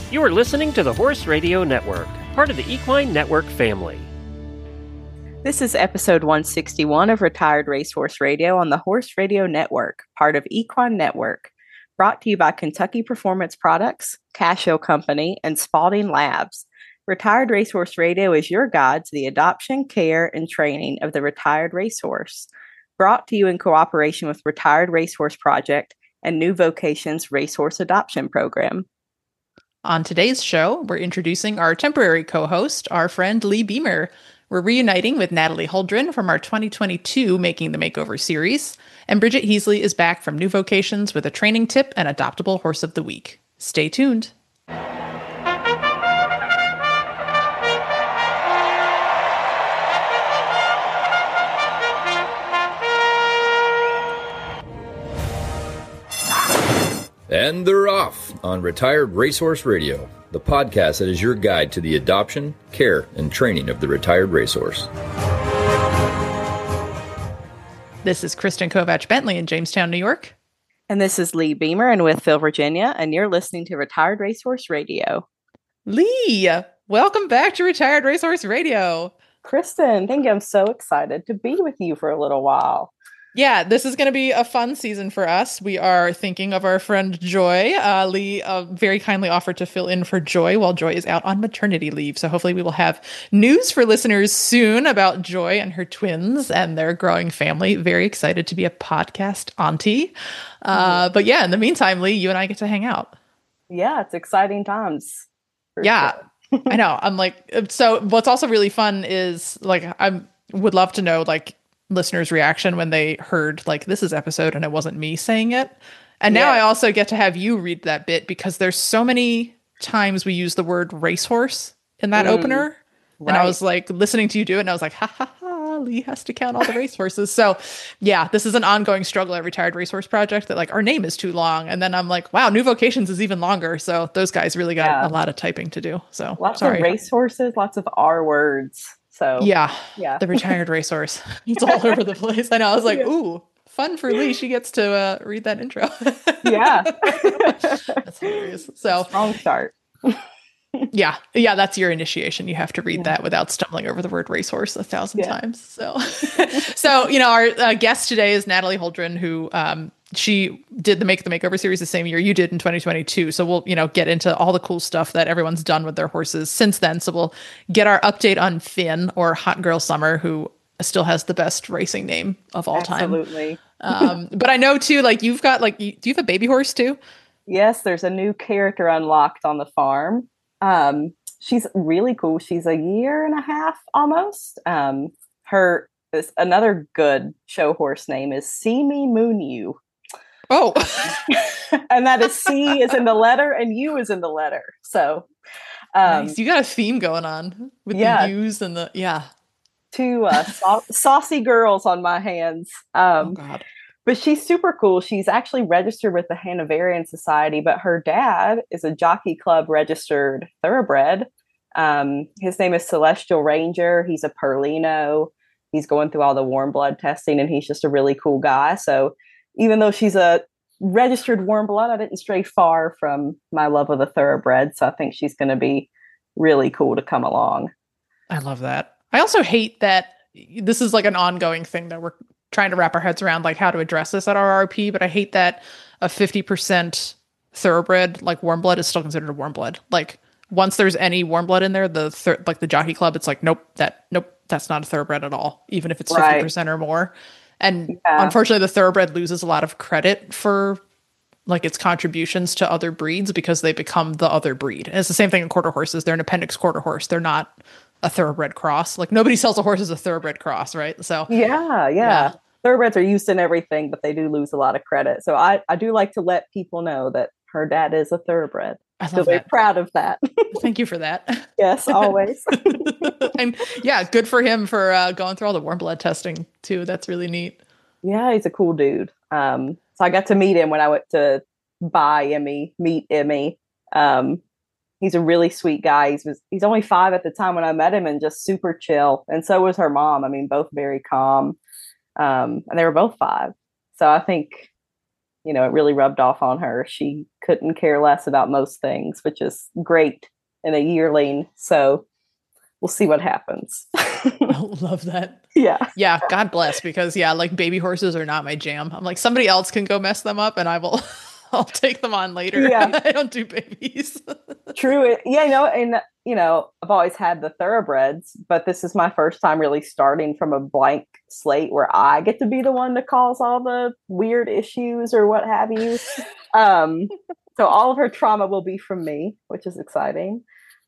You are listening to the Horse Radio Network, part of the Equine Network family. This is episode 161 of Retired Racehorse Radio on the Horse Radio Network, part of Equine Network, brought to you by Kentucky Performance Products, Casio Company, and Spalding Labs. Retired Racehorse Radio is your guide to the adoption, care, and training of the retired racehorse. Brought to you in cooperation with Retired Racehorse Project and New Vocations Racehorse Adoption Program. On today's show, we're introducing our temporary co-host, our friend Lee Beamer. We're reuniting with Natalie Holdren from our 2022 Making the Makeover series, and Bridget Heasley is back from New Vocations with a training tip and adoptable horse of the week. Stay tuned. And they're off on Retired Racehorse Radio, the podcast that is your guide to the adoption, care, and training of the retired racehorse. This is Kristen Kovach Bentley in Jamestown, New York. And this is Lee Beamer in Wytheville, Virginia, and you're listening to Retired Racehorse Radio. Lee, welcome back to Retired Racehorse Radio. Kristen, thank you. I'm so excited to be with you for a little while. Yeah, this is going to be a fun season for us. We are thinking of our friend Joy. Lee very kindly offered to fill in for Joy while Joy is out on maternity leave. So hopefully we will have news for listeners soon about Joy and her twins and their growing family. Very excited to be a podcast auntie. But yeah, in the meantime, Lee, you and I get to hang out. Yeah, it's exciting times. Yeah, sure. I know. I'm like, so what's also really fun is like, I would love to know like, listeners' reaction when they heard like this is episode and it wasn't me saying it. And now I also get to have you read that bit because there's so many times we use the word racehorse in that opener. Right. And I was like listening to you do it and I was like, ha ha ha, Lee has to count all the racehorses. So yeah, this is an ongoing struggle at Retired Racehorse Project that like our name is too long. And then I'm like, wow, New Vocations is even longer. So those guys really got a lot of typing to do. So lots of racehorses, lots of R words. So yeah, the retired racehorse. It's all over the place. I know. I was like, ooh, fun for Lee. She gets to read that intro. Yeah. That's hilarious. So strong start. yeah, that's your initiation. You have to read that without stumbling over the word racehorse 1,000 times. So, so you know, our guest today is Natalie Holdren, who she did the Make the Makeover series the same year you did in 2022. So we'll, get into all the cool stuff that everyone's done with their horses since then. So we'll get our update on Finn, or Hot Girl Summer, who still has the best racing name of all time. Absolutely. But I know too, like you've got like, do you have a baby horse too? Yes, there's a new character unlocked on the farm. She's really cool. She's a year and a half almost. Another good show horse name is See Me Moon You. Oh, and that is C is in the letter and U is in the letter. So, nice. You got a theme going on with the U's and the two saucy girls on my hands. Oh God. But she's super cool. She's actually registered with the Hanoverian Society, but her dad is a Jockey Club registered thoroughbred. His name is Celestial Ranger. He's a Perlino. He's going through all the warm blood testing, and he's just a really cool guy. So even though she's a registered warm blood, I didn't stray far from my love of the thoroughbred. So I think she's going to be really cool to come along. I love that. I also hate that this is like an ongoing thing that we're trying to wrap our heads around, like how to address this at RRP. But I hate that a 50% thoroughbred, like warm blood, is still considered a warm blood. Like once there's any warm blood in there, like the Jockey Club, it's like, nope, that's not a thoroughbred at all, even if it's 50% or more. And unfortunately, the thoroughbred loses a lot of credit for like its contributions to other breeds because they become the other breed. And it's the same thing in quarter horses. They're an appendix quarter horse. They're not a thoroughbred cross. Like nobody sells a horse as a thoroughbred cross, right? So yeah. Thoroughbreds are used in everything, but they do lose a lot of credit. So I do like to let people know that her dad is a thoroughbred. I love very proud of that. Thank you for that. Yes, always. And yeah, good for him for going through all the warm blood testing too. That's really neat. Yeah, he's a cool dude. So I got to meet him when I went to meet Emmy. He's a really sweet guy. He's only 5 at the time when I met him, and just super chill. And so was her mom. I mean, both very calm. And they were both 5. So I think it really rubbed off on her. She couldn't care less about most things, which is great in a yearling. So we'll see what happens. I love that. Yeah. Yeah. God bless, because like baby horses are not my jam. I'm like, somebody else can go mess them up and I'll take them on later. Yeah. I don't do babies. True. And I've always had the thoroughbreds, but this is my first time really starting from a blank slate where I get to be the one to cause all the weird issues or what have you. So all of her trauma will be from me, which is exciting.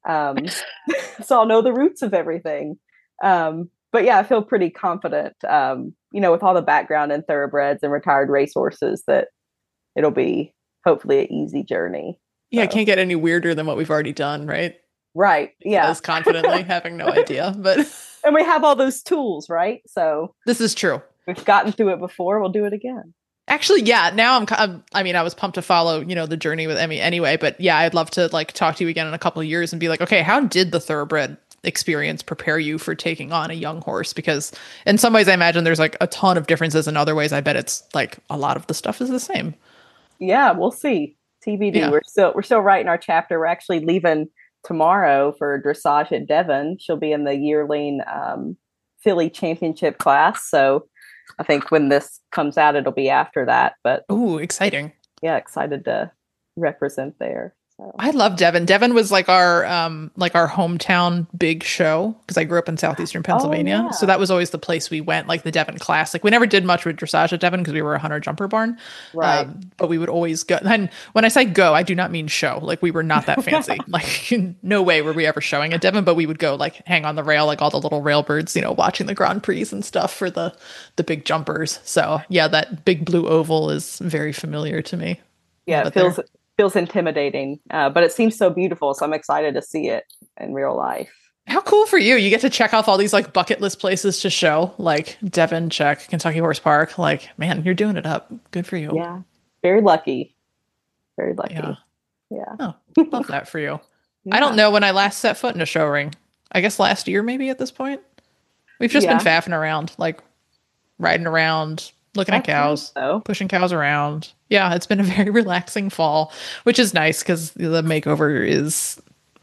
So I'll know the roots of everything. But yeah, I feel pretty confident, with all the background in thoroughbreds and retired racehorses, that it'll be hopefully an easy journey. Yeah, it can't get any weirder than what we've already done, right? Right. Yeah. As confidently, having no idea, but and we have all those tools, right? So this is true. We've gotten through it before. We'll do it again. Actually, yeah. Now I was pumped to follow, the journey with Emmy anyway. But yeah, I'd love to talk to you again in a couple of years and be like, okay, how did the thoroughbred experience prepare you for taking on a young horse? Because in some ways, I imagine there's a ton of differences. In other ways, I bet it's a lot of the stuff is the same. Yeah, we'll see. TBD. Yeah. We're still writing our chapter. We're actually leaving tomorrow for dressage at Devon. She'll be in the yearling filly championship class. So I think when this comes out, it'll be after that. But exciting! Yeah, excited to represent there. So. I love Devon. Devon was our hometown big show because I grew up in southeastern Pennsylvania. So that was always the place we went, the Devon Classic. We never did much with dressage at Devon because we were a hunter jumper barn. Right. But we would always go. And when I say go, I do not mean show. We were not that fancy. No way were we ever showing at Devon, but we would go hang on the rail, all the little railbirds, watching the Grand Prix and stuff for the big jumpers. So yeah, that big blue oval is very familiar to me. Yeah, it feels intimidating, but it seems so beautiful. So I'm excited to see it in real life. How cool for you. You get to check off all these bucket list places to show, Devon, check, Kentucky Horse Park. Man, you're doing it up. Good for you. Yeah. Very lucky. Very lucky. Yeah. Oh, love that for you. Yeah. I don't know when I last set foot in a show ring. I guess last year, maybe at this point. We've just been faffing around, riding around, looking at cows, pushing cows around. Yeah, it's been a very relaxing fall, which is nice because the makeover is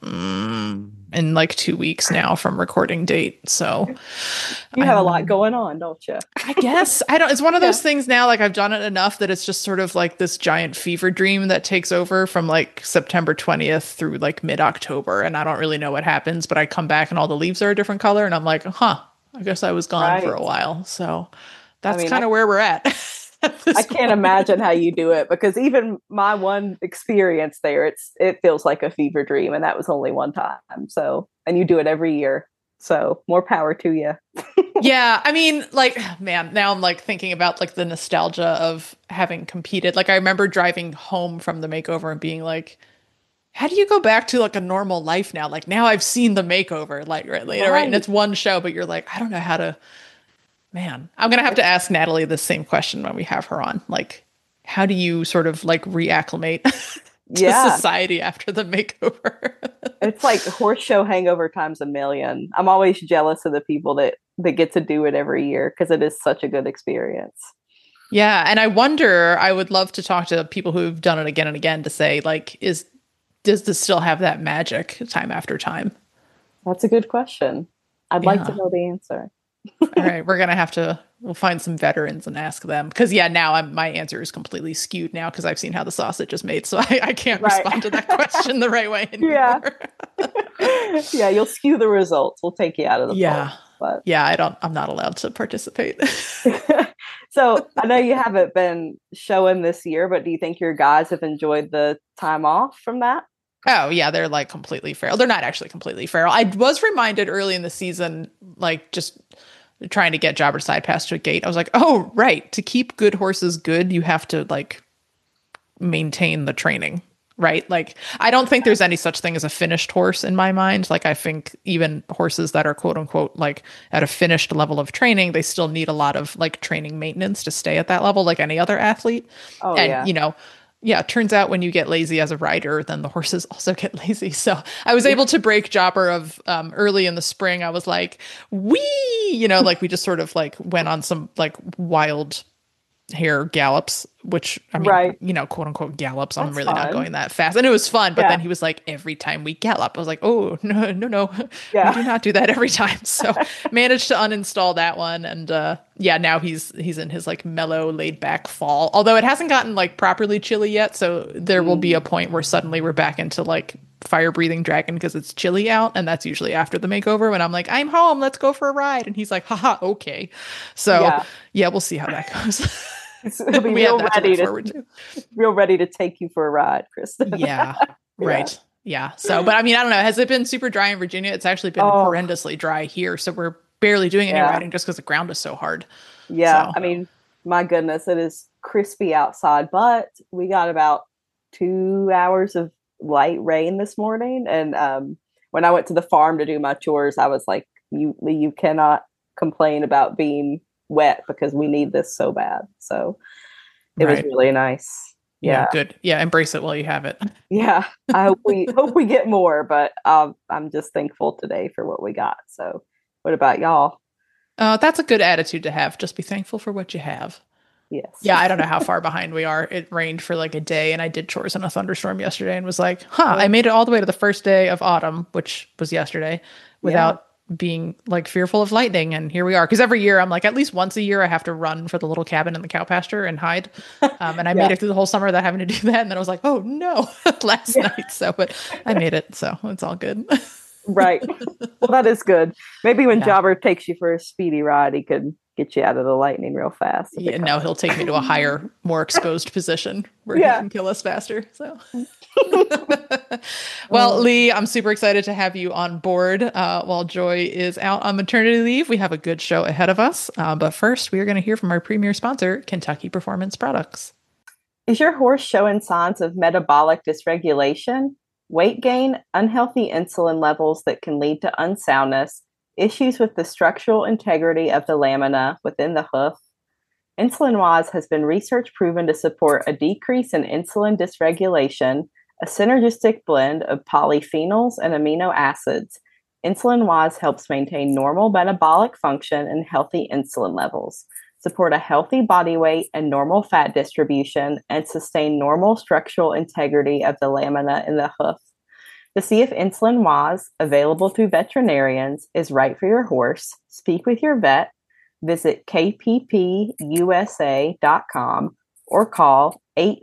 in 2 weeks now from recording date. So you have a lot going on, don't you? I guess it's one of those things now. I've done it enough that it's just sort of this giant fever dream that takes over from September 20th through mid-October. And I don't really know what happens, but I come back and all the leaves are a different color. And I'm like, I guess I was gone for a while. So that's kind of where we're at. I can't imagine how you do it, because even my one experience there, it feels like a fever dream, and that was only one time. So, and you do it every year. So more power to you. Yeah. I mean, man, now I'm thinking about the nostalgia of having competed. I remember driving home from the makeover and being how do you go back to a normal life now? Now I've seen the makeover, right? And it's one show, but you're I don't know how to. Man, I'm going to have to ask Natalie the same question when we have her on. How do you sort of reacclimate to society after the makeover? It's horse show hangover times a million. I'm always jealous of the people that get to do it every year because it is such a good experience. Yeah. And I would love to talk to people who've done it again and again to say, does this still have that magic time after time? That's a good question. I'd like to know the answer. All right, we'll find some veterans and ask them, because now my answer is completely skewed now because I've seen how the sausage is made, so I can't respond to that question the right way anymore. Yeah, you'll skew the results. We'll take you out of the poll. But I'm not allowed to participate. So I know you haven't been showing this year, but do you think your guys have enjoyed the time off from that? Oh, yeah, they're completely feral. They're not actually completely feral. I was reminded early in the season, just trying to get Jobber Side Pass to a gate. I was like, oh, right. To keep good horses good, you have to maintain the training, right? I don't think there's any such thing as a finished horse in my mind. I think even horses that are quote unquote, at a finished level of training, they still need a lot of training maintenance to stay at that level, like any other athlete. Oh, and, it turns out when you get lazy as a rider, then the horses also get lazy. So I was able to break Jobber of early in the spring. I was like, wee, we just sort of went on some wild hare gallops, which I mean, Right. quote unquote gallops. I'm That's really not fun. going that fast. And it was fun, but Yeah. then he was like, every time we gallop, I was like, oh, no, Yeah. we do not do that every time. So managed to uninstall that one. And now he's in his like mellow, laid back fall, although it hasn't gotten like properly chilly yet. So there will be a point where suddenly we're back into like fire breathing dragon because it's chilly out, and that's usually after the makeover when I'm like, I'm home, let's go for a ride, and he's like, haha, okay. So yeah, we'll see how that goes. He'll be real ready to take you for a ride, Kristen. Yeah, right. Yeah. So, but I mean, I don't know. Has it been super dry in Virginia? It's actually been horrendously dry here, so we're barely doing any riding just because the ground is so hard. Yeah, so. I mean, my goodness, it is crispy outside, but we got about 2 hours of light rain this morning, and when I went to the farm to do my chores, I was like, you cannot complain about being wet because we need this so bad. So it was really nice. Yeah, good. Yeah, embrace it while you have it. Yeah, I hope we get more, but I'm just thankful today for what we got. So what about y'all? That's a good attitude to have. Just be thankful for what you have. Yes. Yeah, I don't know how far behind we are. It rained for like a day, and I did chores in a thunderstorm yesterday and was like, I made it all the way to the first day of autumn, which was yesterday, without being like fearful of lightning. And here we are. Because every year I'm like, at least once a year, I have to run for the little cabin in the cow pasture and hide. And I made it through the whole summer without having to do that. And then I was like, oh no, last night. So, but I made it. So it's all good. Right. Well, that is good. Maybe when Jobber takes you for a speedy ride, he could get you out of the lightning real fast. Yeah, no, he'll take me to a higher, more exposed position where he can kill us faster. So, well, Lee, I'm super excited to have you on board while Joy is out on maternity leave. We have a good show ahead of us. But first, we are going to hear from our premier sponsor, Kentucky Performance Products. Is your horse showing signs of metabolic dysregulation, weight gain, unhealthy insulin levels that can lead to unsoundness, issues with the structural integrity of the lamina within the hoof? Insulin Wise has been research proven to support a decrease in insulin dysregulation, a synergistic blend of polyphenols and amino acids. Insulin Wise helps maintain normal metabolic function and healthy insulin levels, support a healthy body weight and normal fat distribution, and sustain normal structural integrity of the lamina in the hoof. To see if Insulin Wise, available through veterinarians, is right for your horse, speak with your vet, visit kppusa.com, or call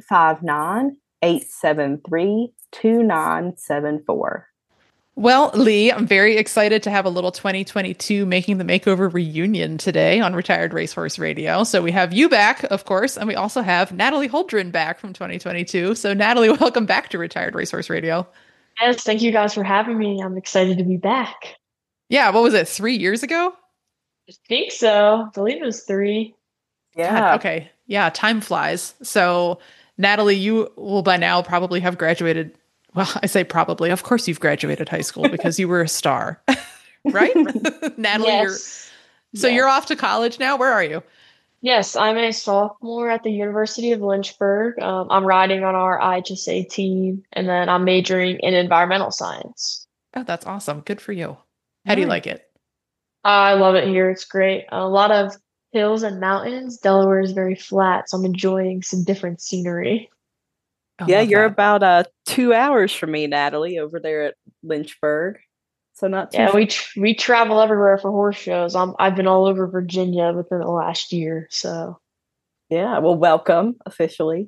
859-873-2974. Well, Lee, I'm very excited to have a little 2022 Making the Makeover reunion today on Retired Racehorse Radio. So we have you back, of course, and we also have Natalie Holdren back from 2022. So Natalie, welcome back to Retired Racehorse Radio. Yes, thank you guys for having me. I'm excited to be back. Yeah, what was it, 3 years ago? I think so. I believe it was 3. Yeah. God, okay. Yeah, time flies. So, Natalie, you will by now probably have graduated. Well, I say probably. Of course you've graduated high school because you were a star. Right? Natalie, yes. You're off to college now? Where are you? Yes, I'm a sophomore at the University of Lynchburg. I'm riding on our IHSA team, and then I'm majoring in environmental science. Oh, that's awesome. Good for you. How do you like it? I love it here. It's great. A lot of hills and mountains. Delaware is very flat, so I'm enjoying some different scenery. Yeah, you're about 2 hours from me, Natalie, over there at Lynchburg. So not too far. we travel everywhere for horse shows. I've been all over Virginia within the last year. So yeah, well, welcome officially.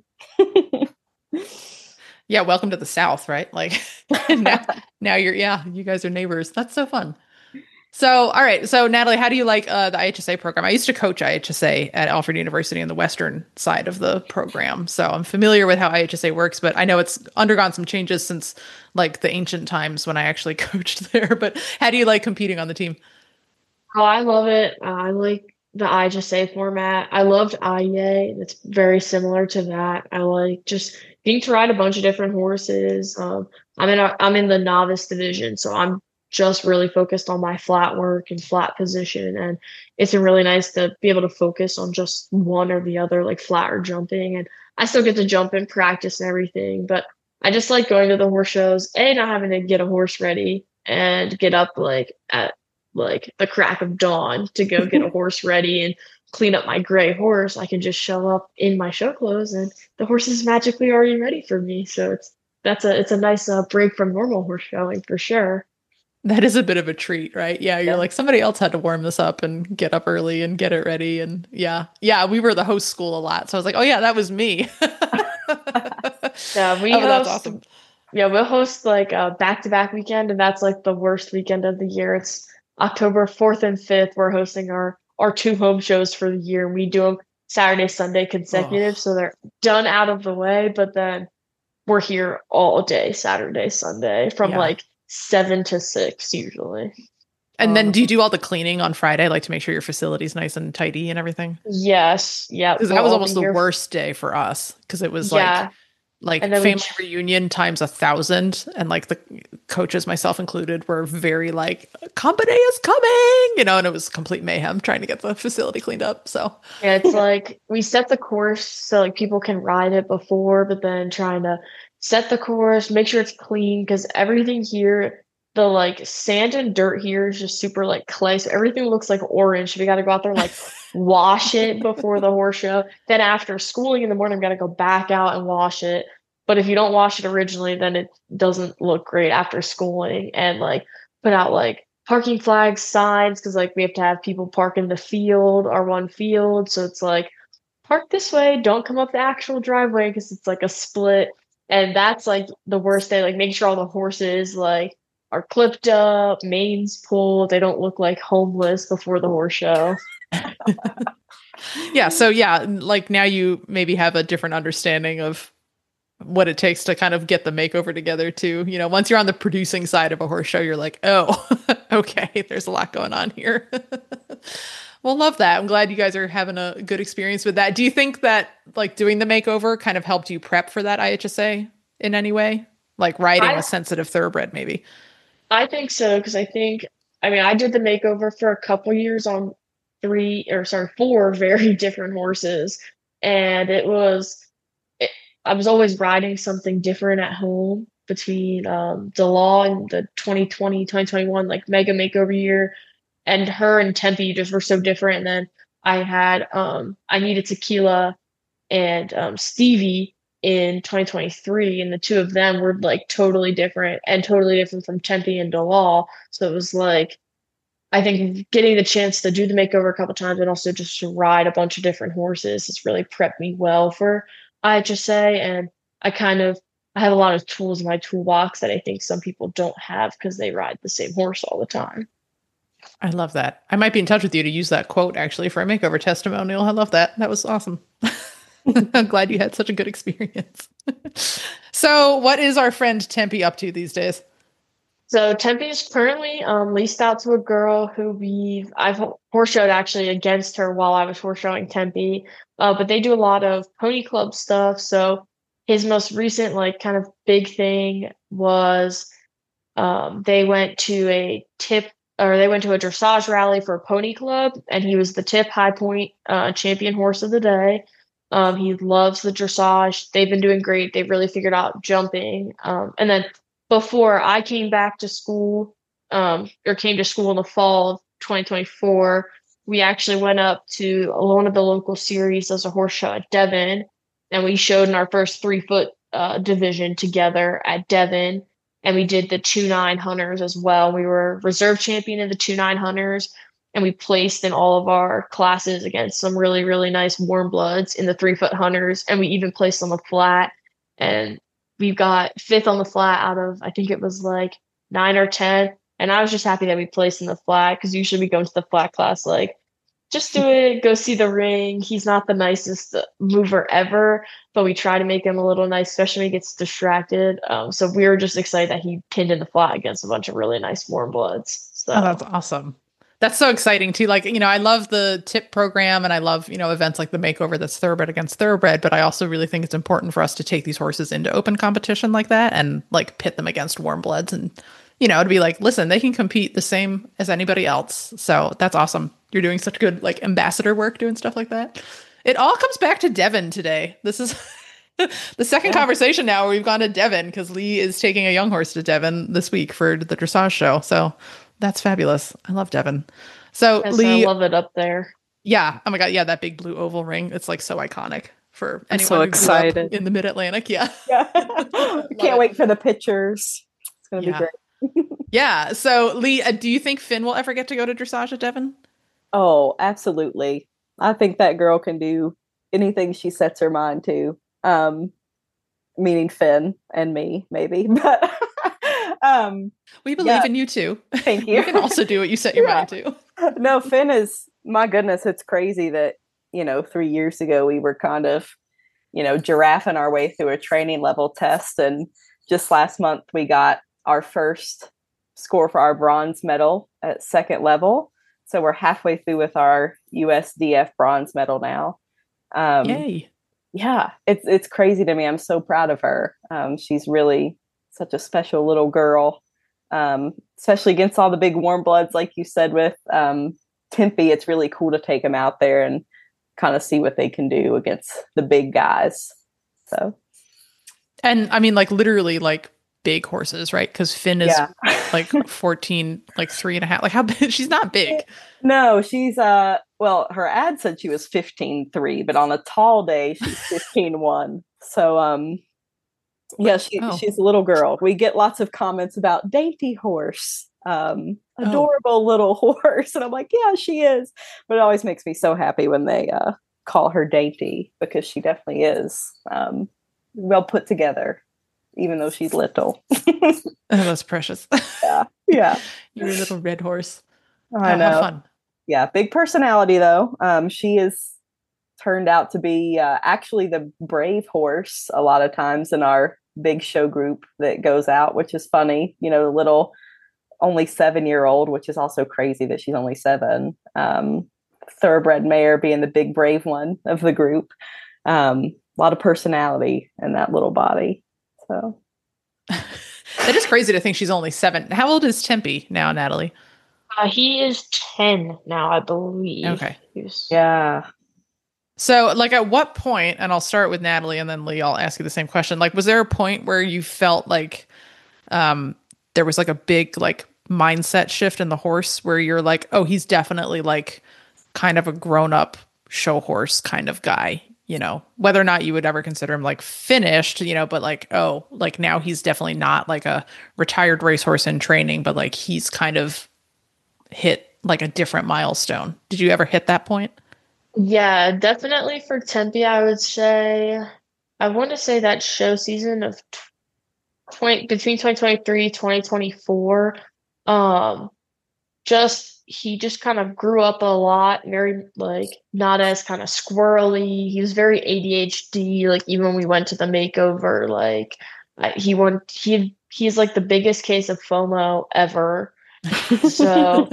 Yeah, welcome to the South, right? Like now you guys are neighbors. That's so fun. So, all right. So, Natalie, how do you like the IHSA program? I used to coach IHSA at Alfred University on the western side of the program. So I'm familiar with how IHSA works, but I know it's undergone some changes since like the ancient times when I actually coached there. But how do you like competing on the team? Oh, I love it. I like the IHSA format. I loved IEA. It's very similar to that. I like just getting to ride a bunch of different horses. I'm in the novice division, so I'm just really focused on my flat work and flat position. And it's been really nice to be able to focus on just one or the other, like flat or jumping. And I still get to jump in practice and everything, but I just like going to the horse shows and not having to get a horse ready and get up like at like the crack of dawn to go get a horse ready and clean up my gray horse, I can just show up in my show clothes and the horse is magically already ready for me. So it's a nice break from normal horse showing for sure. That is a bit of a treat, right? Yeah, you're Yeah. like, somebody else had to warm this up and get up early and get it ready. And yeah, we were the host school a lot. So I was like, oh yeah, that was me. Yeah, that's awesome. Yeah, we'll host like a back-to-back weekend, and that's like the worst weekend of the year. It's October 4th and 5th. We're hosting our two home shows for the year. We do them Saturday, Sunday consecutive, so they're done out of the way, but then we're here all day, Saturday, Sunday, from like 7 to 6 usually. And then do you do all the cleaning on Friday, like to make sure your facility's nice and tidy and everything? Yes. Yeah. Because that was almost the worst day for us, because it was like family reunion times 1,000, and like the coaches, myself included, were very like, company is coming, and it was complete mayhem trying to get the facility cleaned up. So yeah, it's like we set the course so like people can ride it before, but then trying to set the course, make sure it's clean, because everything here, the like sand and dirt here is just super like clay, so everything looks like orange. We got to go out there and like wash it before the horse show. Then after schooling in the morning, we got to go back out and wash it. But if you don't wash it originally, then it doesn't look great after schooling. And like put out like parking flags, signs, because like we have to have people park in the field, our one field. So it's like, park this way, don't come up the actual driveway, because it's like a split. And that's like the worst day, like making sure all the horses like are clipped up, manes pulled, they don't look like homeless before the horse show. Yeah. So yeah, like now you maybe have a different understanding of what it takes to kind of get the makeover together too. Once you're on the producing side of a horse show, you're like, oh, okay, there's a lot going on here. Well, love that. I'm glad you guys are having a good experience with that. Do you think that like doing the makeover kind of helped you prep for that IHSA in any way? Like riding a sensitive thoroughbred, maybe? I think so, because I did the makeover for a couple years on 4 very different horses. And I was always riding something different at home between DeLaw and the 2020, 2021, like mega makeover year. And her and Tempe just were so different. And then I had, I needed Tequila and Stevie in 2023, and the two of them were like totally different from Tempe and DeLaw. So it was like, I think getting the chance to do the makeover a couple times and also just to ride a bunch of different horses has really prepped me well for IHSA. And I have a lot of tools in my toolbox that I think some people don't have because they ride the same horse all the time. I love that. I might be in touch with you to use that quote actually for a makeover testimonial. I love that. That was awesome. I'm glad you had such a good experience. So what is our friend Tempe up to these days? So Tempe is currently leased out to a girl who I've horse showed actually against her while I was horse showing Tempe. But they do a lot of pony club stuff. So his most recent like kind of big thing was they went to a dressage rally for a pony club, and he was the tip high point champion horse of the day. He loves the dressage. They've been doing great. They've really figured out jumping. And then before I came back to school, came to school in the fall of 2024, we actually went up to one of the local series as a horse show at Devon, and we showed in our first 3-foot division together at Devon. And we did the 2-9 hunters as well. We were reserve champion in the 2-9 hunters, and we placed in all of our classes against some really, really nice warm bloods in the 3-foot hunters. And we even placed on the flat, and we got 5th on the flat out of, I think it was like 9 or 10. And I was just happy that we placed in the flat, because usually we go into the flat class like, just do it, go see the ring. He's not the nicest mover ever, but we try to make him a little nice, especially when he gets distracted. So we were just excited that he pinned in the flat against a bunch of really nice warm bloods. So. Oh, that's awesome. That's so exciting too. Like, I love the tip program, and I love, events like the makeover that's thoroughbred against thoroughbred, but I also really think it's important for us to take these horses into open competition like that and like pit them against warm bloods and, to be like, listen, they can compete the same as anybody else. So that's awesome. You're doing such good like ambassador work doing stuff like that. It all comes back to Devon today. This is the second conversation now where we've gone to Devon, because Lee is taking a young horse to Devon this week for the dressage show. So that's fabulous. I love Devon. So yes, Lee, I love it up there. Yeah. Oh my God. Yeah. That big blue oval ring. It's like so iconic for I'm anyone so who grew up excited. in the Mid-Atlantic. Yeah. Yeah. Love Can't it. wait for the pictures. It's going to be Yeah. great. Yeah. So Lee, do you think Finn will ever get to go to dressage at Devon? Oh, absolutely. I think that girl can do anything she sets her mind to. Meaning Finn and me, maybe. But We believe yeah, in you too. thank you. You can also do what you set your mind to. No, Finn is, my goodness, it's crazy that, 3 years ago we were kind of, giraffing our way through a training level test. And just last month we got our first score for our bronze medal at second level. So we're halfway through with our USDF bronze medal now. Yay. Yeah, it's crazy to me. I'm so proud of her. She's really such a special little girl, especially against all the big warm bloods, like you said with Tempe. It's really cool to take them out there and kind of see what they can do against the big guys. So, and I mean, like literally, like big horses, right? Because Finn is like 14, like 3.5. Like how big? She's not big. No, she's well, her ad said she was 15.3, but on a tall day she's 15.1. So yeah, she's a little girl. We get lots of comments about dainty horse, adorable little horse, and I'm like, yeah, she is. But it always makes me so happy when they call her dainty, because she definitely is well put together, even though she's little. Oh, that's precious. Yeah. You're a little red horse. I know. Have fun. Yeah, big personality though. She is turned out to be actually the brave horse a lot of times in our big show group that goes out, which is funny. The little only 7-year-old, which is also crazy that she's only 7. Thoroughbred mare being the big brave one of the group. A lot of personality in that little body. So that is crazy to think she's only 7. How old is Tempe now, Natalie? He is 10 now, I believe. Okay. Yeah. So, like, at what point, and I'll start with Natalie and then Lee, I'll ask you the same question. Like, was there a point where you felt like there was like a big like mindset shift in the horse where you're like, oh, he's definitely like kind of a grown-up show horse kind of guy, whether or not you would ever consider him like finished, but like, oh, like now he's definitely not like a retired racehorse in training, but like he's kind of hit like a different milestone. Did you ever hit that point? Yeah, definitely for Tempe, I would say. I want to say that show season of between 2023 2024, he just kind of grew up a lot, very like not as kind of squirrely. He was very ADHD. Like even when we went to the makeover, like he's like the biggest case of FOMO ever. So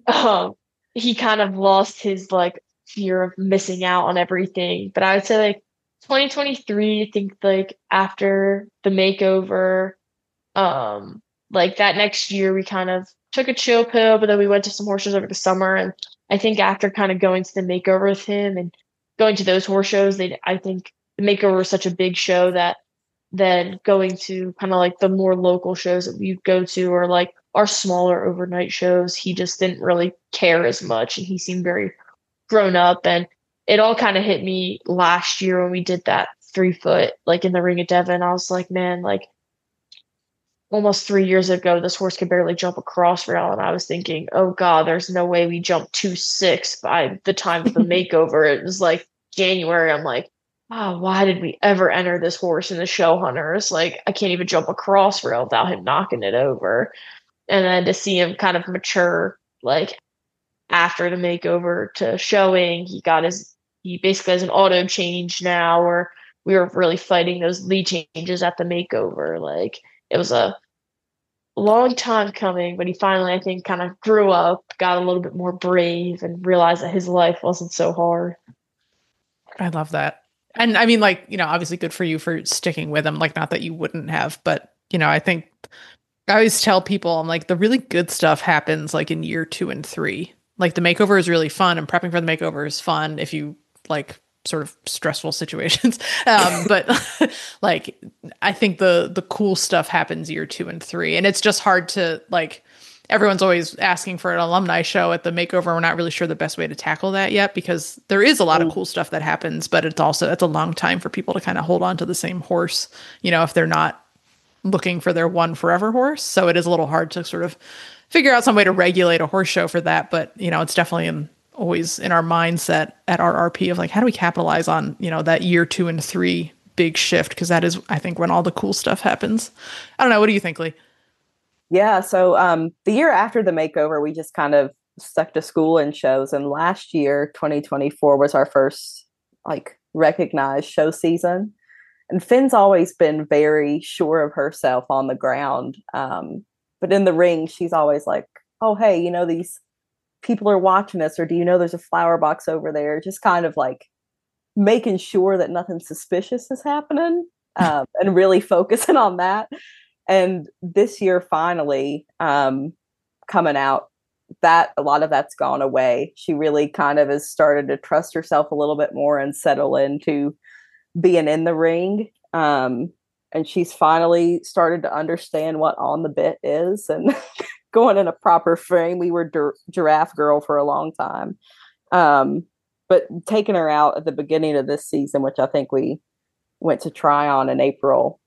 he kind of lost his like fear of missing out on everything. But I would say like 2023, I think like after the makeover, like that next year we kind of took a chill pill, but then we went to some horse shows over the summer. And I think after kind of going to the makeover with him and going to those horse shows, I think the makeover was such a big show that then going to kind of like the more local shows that we go to, or like our smaller overnight shows, he just didn't really care as much. And he seemed very grown up. And it all kind of hit me last year when we did that 3 foot, like in the Ring of Devon. I was like, man, like almost 3 years ago, this horse could barely jump a cross rail. And I was thinking, oh God, there's no way we jump 2.6 by the time of the makeover. It was like January. I'm like, oh, why did we ever enter this horse in the show hunters? Like, I can't even jump a cross rail without him knocking it over. And then to see him kind of mature, like after the makeover to showing, he basically has an auto change now, or we were really fighting those lead changes at the makeover. Like it was a long time coming, but he finally, I think, kind of grew up, got a little bit more brave, and realized that his life wasn't so hard. I love that. And I mean, like, obviously good for you for sticking with him. Like, not that you wouldn't have, but, I think I always tell people, I'm like, the really good stuff happens like in year 2 and 3. Like the makeover is really fun, and prepping for the makeover is fun if you like sort of stressful situations. But like, I think the cool stuff happens year 2 and 3, and it's just hard to like everyone's always asking for an alumni show at the makeover. We're not really sure the best way to tackle that yet, because there is a lot of cool stuff that happens, but it's a long time for people to kind of hold on to the same horse, if they're not looking for their one forever horse. So it is a little hard to sort of figure out some way to regulate a horse show for that. But, it's definitely always in our mindset at our RP of like, how do we capitalize on, that year 2 and 3 big shift? Because that is, I think, when all the cool stuff happens. I don't know. What do you think, Lee? Yeah. So the year after the makeover, we just kind of stuck to school and shows. And last year, 2024, was our first recognized show season. And Finn's always been very sure of herself on the ground. But in the ring, she's always like, oh, hey, these people are watching us, or do you know there's a flower box over there? Just kind of like making sure that nothing suspicious is happening, and really focusing on that. And this year, finally, coming out, that a lot of that's gone away. She really kind of has started to trust herself a little bit more and settle into being in the ring. And she's finally started to understand what on the bit is and going in a proper frame. We were Giraffe Girl for a long time. But taking her out at the beginning of this season, which I think we went to try on in April,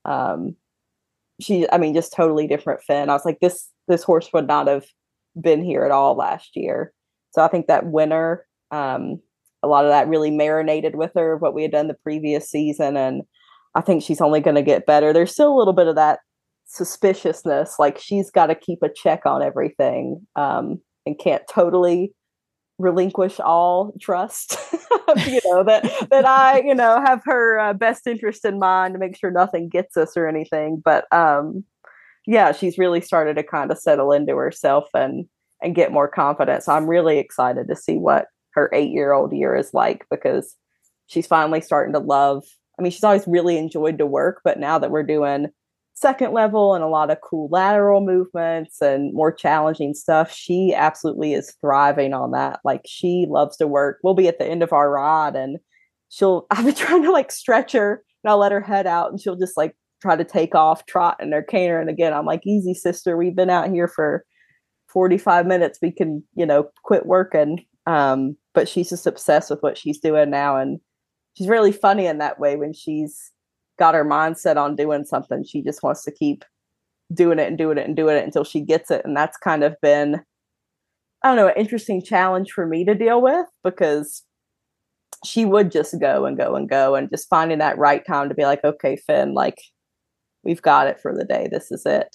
just totally different Finn. I was like, this horse would not have been here at all last year. So I think that winter, a lot of that really marinated with her, what we had done the previous season. And I think she's only going to get better. There's still a little bit of that suspiciousness. Like, she's got to keep a check on everything, and can't totally relinquish all trust, that I, have her best interest in mind to make sure nothing gets us or anything. But she's really started to kind of settle into herself and get more confidence. I'm really excited to see what her 8-year-old year is like, because she's finally starting to love. She's always really enjoyed to work, but now that we're doing second level and a lot of cool lateral movements and more challenging stuff, she absolutely is thriving on that. Like, she loves to work. We'll be at the end of our rod and I've been trying to stretch her, and I'll let her head out, and she'll just try to take off, trot in her canter. And again, I'm like, easy, sister, we've been out here for 45 minutes. We can, quit working. But she's just obsessed with what she's doing now. And she's really funny in that way. When she's got her mindset on doing something, she just wants to keep doing it and doing it and doing it until she gets it. And that's kind of been, I don't know, an interesting challenge for me to deal with, because she would just go and go and go, and just finding that right time to be like, okay, Finn, we've got it for the day. This is it.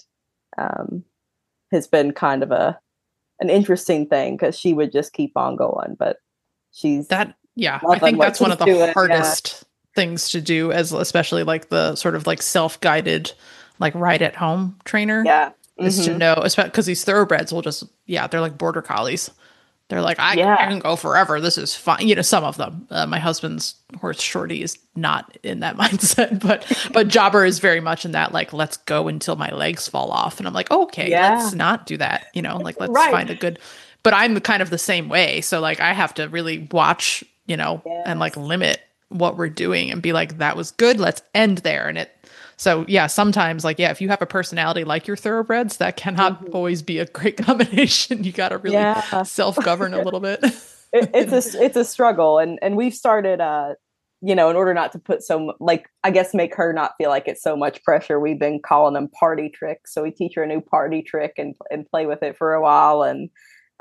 Has been kind of an interesting thing, because she would just keep on going, but she's that. Yeah, I think that's one of the hardest things to do, as especially the sort of self-guided, ride at home trainer. Yeah. Is to know, especially because these thoroughbreds will just, they're like border collies. They're like, I can go forever. This is fine. Some of them. My husband's horse Shorty is not in that mindset, but Jobber is very much in that, let's go until my legs fall off. And I'm like, okay, let's not do that. Let's find a good, but I'm kind of the same way. So I have to really watch, and limit what we're doing and be like, that was good. Let's end there. So sometimes if you have a personality like your thoroughbreds, that cannot always be a great combination. You got to really self-govern a little bit. It's a struggle. And we've started, in order not to put make her not feel like it's so much pressure, we've been calling them party tricks. So we teach her a new party trick and play with it for a while. And,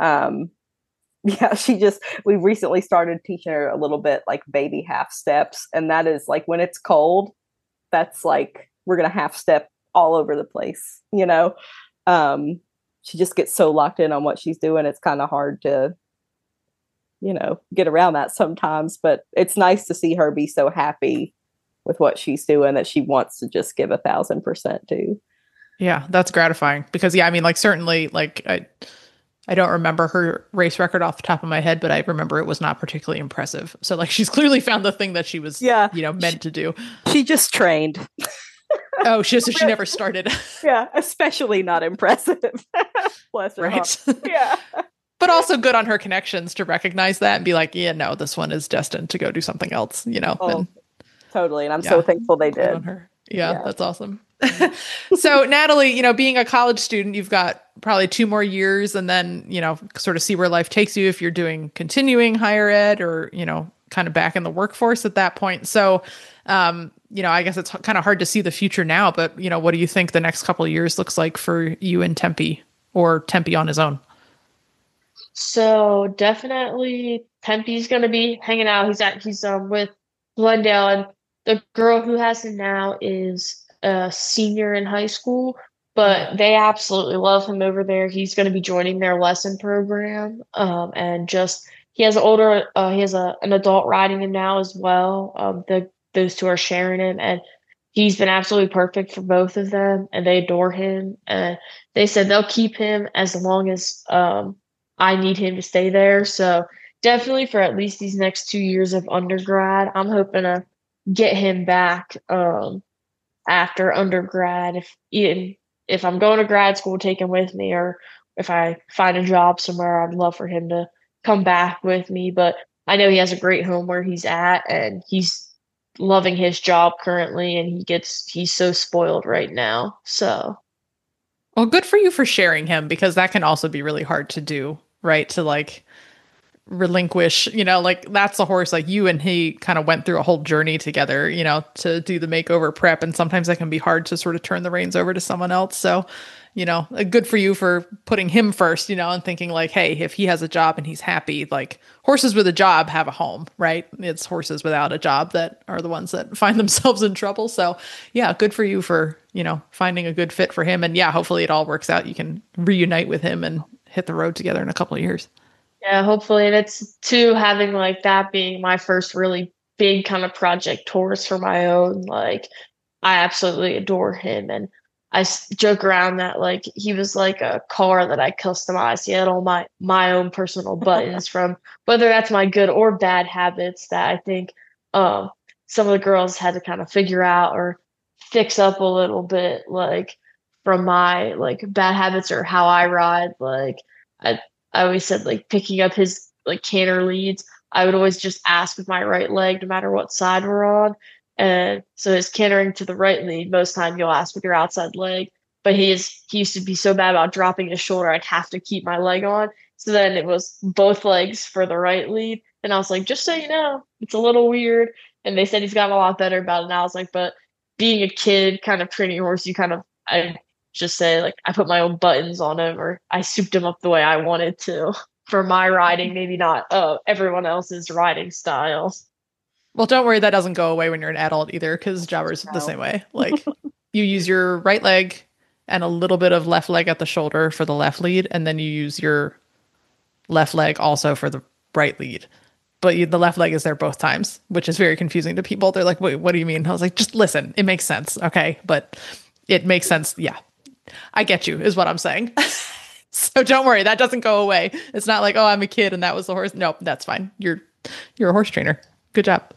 we recently started teaching her a little bit baby half steps. And that is when it's cold, that's we're going to half step all over the place. She just gets so locked in on what she's doing. It's kind of hard to, get around that sometimes, but it's nice to see her be so happy with what she's doing that she wants to just give 1,000% to. Yeah, that's gratifying, because certainly I don't remember her race record off the top of my head, but I remember it was not particularly impressive. So she's clearly found the thing that she was, meant to do. She just trained. Oh, she never started. Yeah, especially not impressive. Bless her heart. Yeah. But also good on her connections to recognize that and be like, no, this one is destined to go do something else, Oh, totally. And I'm so thankful they did. On her. Yeah, that's awesome. So Natalie, being a college student, you've got probably 2 more years and then, sort of see where life takes you if you're doing continuing higher ed or, kind of back in the workforce at that point. So, I guess it's kind of hard to see the future now, but, what do you think the next couple of years looks like for you and Tempe or Tempe on his own? So definitely Tempe's going to be hanging out. He's with Glendale, and the girl who has him now is a senior in high school, but they absolutely love him over there. He's going to be joining their lesson program. And just, he has an adult riding him now as well. Those two are sharing him, and he's been absolutely perfect for both of them, and they adore him. And they said they'll keep him as long as, I need him to stay there. So definitely for at least these next 2 years of undergrad, I'm hoping to get him back after undergrad. If I'm going to grad school, take him with me, or if I find a job somewhere, I'd love for him to come back with me. But I know he has a great home where he's at, and he's loving his job currently, and he's so spoiled right now. So, well, good for you for sharing him, because that can also be really hard to do, right? To like relinquish, that's a horse, like you and he kind of went through a whole journey together, to do the makeover prep. And sometimes that can be hard to sort of turn the reins over to someone else. So, good for you for putting him first, and thinking like, hey, if he has a job and he's happy, like horses with a job have a home, right? It's horses without a job that are the ones that find themselves in trouble. So yeah, good for you for, finding a good fit for him. And yeah, hopefully it all works out. You can reunite with him and hit the road together in a couple of years. Yeah, hopefully. And it's too, having like that being my first really big kind of project horse for my own, like I absolutely adore him. And I joke around that like he was like a car that I customized. He had all my own personal buttons from whether that's my good or bad habits that I think some of the girls had to kind of figure out or fix up a little bit, like from my like bad habits or how I ride. Like I always said, like picking up his like canter leads, I would always just ask with my right leg no matter what side we're on. And so his cantering to the right lead, most time you'll ask with your outside leg. But he used to be so bad about dropping his shoulder, I'd have to keep my leg on. So then it was both legs for the right lead. And I was like, just so you know, it's a little weird. And they said he's gotten a lot better about it. And I was like, but being a kid kind of training a horse, I just say like I put my own buttons on him, or I souped him up the way I wanted to for my riding, maybe not everyone else's riding style. Well, don't worry, that doesn't go away when you're an adult either, because jobbers the same way. Like you use your right leg and a little bit of left leg at the shoulder for the left lead, and then you use your left leg also for the right lead. But the left leg is there both times, which is very confusing to people. They're like, wait, what do you mean? I was like, just listen, it makes sense. Okay. But it makes sense. Yeah. I get you is what I'm saying. So don't worry, that doesn't go away. It's not like, oh, I'm a kid and that was the horse. No, that's fine. You're a horse trainer. Good job.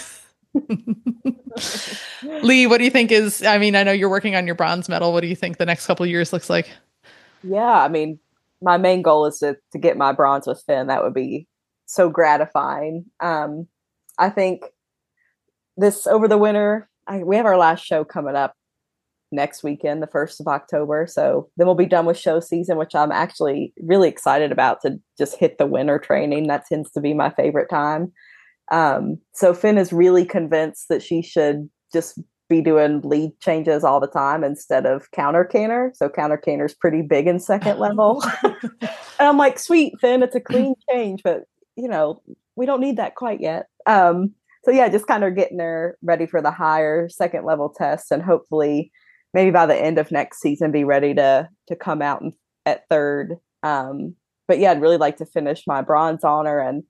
Lee, what do you think I know you're working on your bronze medal. What do you think the next couple of years looks like? Yeah, my main goal is to get my bronze with Finn. That would be so gratifying. I think this over the winter, we have our last show coming up next weekend, the 1st of October. So then we'll be done with show season, which I'm actually really excited about, to just hit the winter training. That tends to be my favorite time. So Finn is really convinced that she should just be doing lead changes all the time instead of counter canter. So counter canter is pretty big in second level. And I'm like, sweet Finn, it's a clean change, but we don't need that quite yet. So yeah, just kind of getting her ready for the higher second level tests, and hopefully maybe by the end of next season be ready to come out at third. But yeah, I'd really like to finish my bronze on her. And,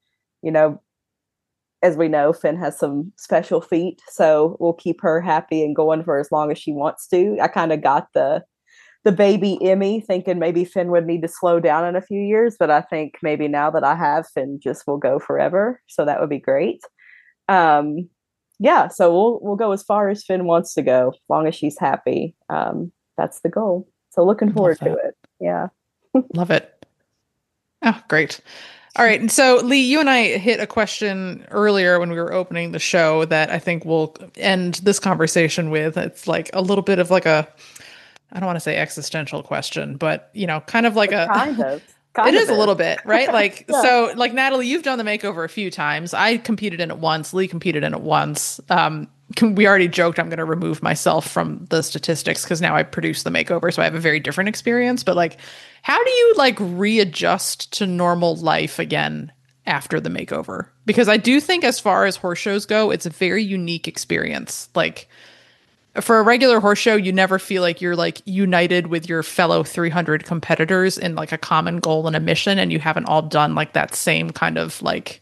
as we know, Finn has some special feet, so we'll keep her happy and going for as long as she wants to. I kind of got the baby Emmy thinking maybe Finn would need to slow down in a few years, but I think maybe now that I have, Finn just will go forever. So that would be great. Yeah, so we'll go as far as Finn wants to go, as long as she's happy. That's the goal. So looking forward to it. Yeah. Love it. Oh, great. All right. And so, Lee, you and I hit a question earlier when we were opening the show that I think we'll end this conversation with. It's like a little bit of like a, I don't want to say existential question, but, you know, kind of like a, Kind of. it is a little bit, right? Like, Yeah. So like Natalie, you've done the makeover a few times. I competed in it once. Lee competed in it once. We already joked I'm going to remove myself from the statistics because now I produce the makeover. So I have a very different experience. But like, how do you like readjust to normal life again after the makeover? Because I do think as far as horse shows go, it's a very unique experience. Like, for a regular horse show, you never feel like you're like united with your fellow 300 competitors in like a common goal and a mission, and you haven't all done like that same kind of like,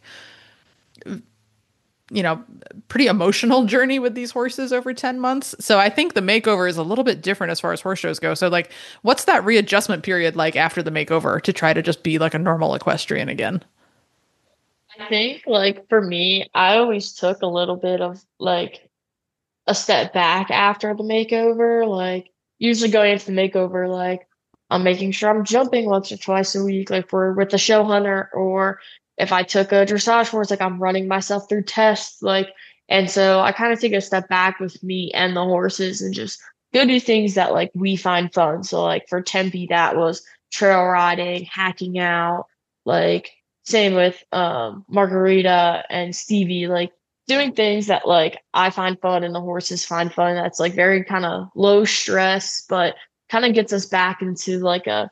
you know, pretty emotional journey with these horses over 10 months. So I think the makeover is a little bit different as far as horse shows go. So like, what's that readjustment period like after the makeover to try to just be like a normal equestrian again? I think like for me, I always took a little bit of like a step back after the makeover. Like usually going into the makeover, like I'm making sure I'm jumping once or twice a week, like for with the show hunter, or if I took a dressage horse, like I'm running myself through tests, like, and so I kind of take a step back with me and the horses and just go do things that like we find fun. So like for Tempe, that was trail riding, hacking out, like same with Margarita and Stevie, like doing things that like I find fun and the horses find fun. That's like very kind of low stress, but kind of gets us back into like a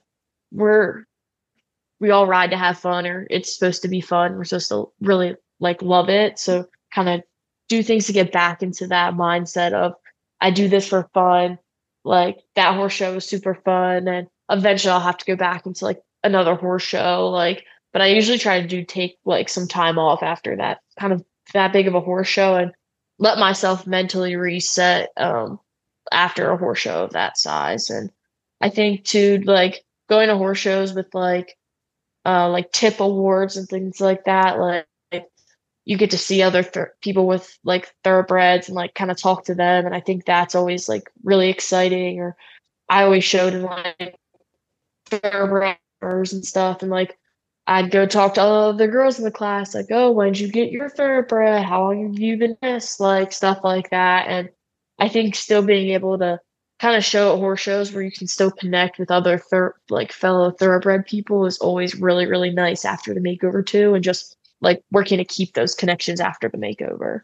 we all ride to have fun, or it's supposed to be fun. We're supposed to really like love it. So kind of do things to get back into that mindset of I do this for fun. Like that horse show was super fun, and eventually I'll have to go back into like another horse show. Like, but I usually try to take like some time off after that kind of that big of a horse show and let myself mentally reset after a horse show of that size. And I think too, like going to horse shows with like tip awards and things like that, like you get to see other people with like thoroughbreds and like kind of talk to them, and I think that's always like really exciting. Or I always showed in like thoroughbreds and stuff, and like I'd go talk to all of the girls in the class, like, oh, when did you get your thoroughbred? How long have you been this? Like stuff like that. And I think still being able to kind of show at horse shows where you can still connect with other like fellow thoroughbred people is always really, really nice after the makeover too. And just like working to keep those connections after the makeover.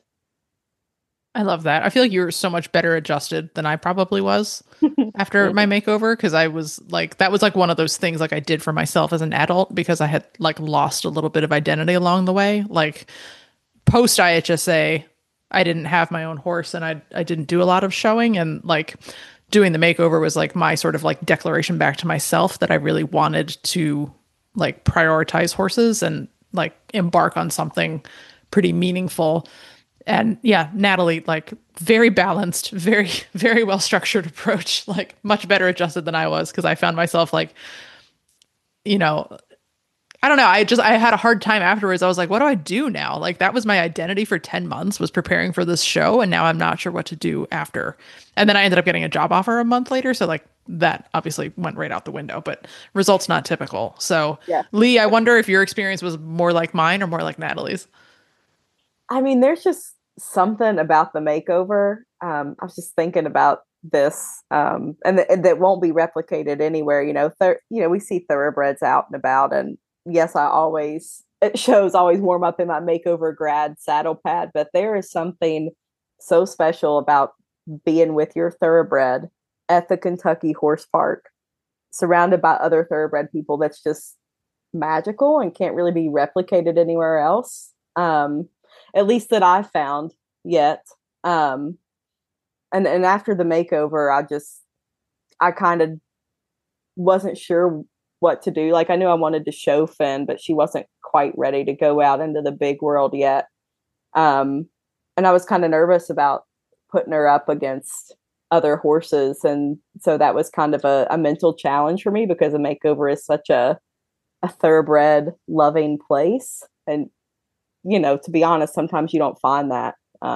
I love that. I feel like you're so much better adjusted than I probably was after my makeover, because I was like, that was like one of those things like I did for myself as an adult because I had like lost a little bit of identity along the way. Like post IHSA, I didn't have my own horse and I didn't do a lot of showing, and like doing the makeover was like my sort of like declaration back to myself that I really wanted to like prioritize horses and like embark on something pretty meaningful. And yeah, Natalie, like very balanced, very, very well structured approach, like much better adjusted than I was, because I found myself like, you know, I don't know. I had a hard time afterwards. I was like, what do I do now? Like that was my identity for 10 months, was preparing for this show. And now I'm not sure what to do after. And then I ended up getting a job offer a month later. So like that obviously went right out the window, but results not typical. So yeah. Lee, I wonder if your experience was more like mine or more like Natalie's. I mean, there's just something about the makeover. I was just thinking about this, and that won't be replicated anywhere. You know, we see thoroughbreds out and about, and yes, it shows always warm up in my makeover grad saddle pad, but there is something so special about being with your thoroughbred at the Kentucky Horse Park, surrounded by other thoroughbred people. That's just magical and can't really be replicated anywhere else. At least that I found yet. And after the makeover, I kind of wasn't sure what to do. Like I knew I wanted to show Finn, but she wasn't quite ready to go out into the big world yet. And I was kind of nervous about putting her up against other horses. And so that was kind of a mental challenge for me, because a makeover is such a thoroughbred loving place. And, you know, to be honest, sometimes you don't find that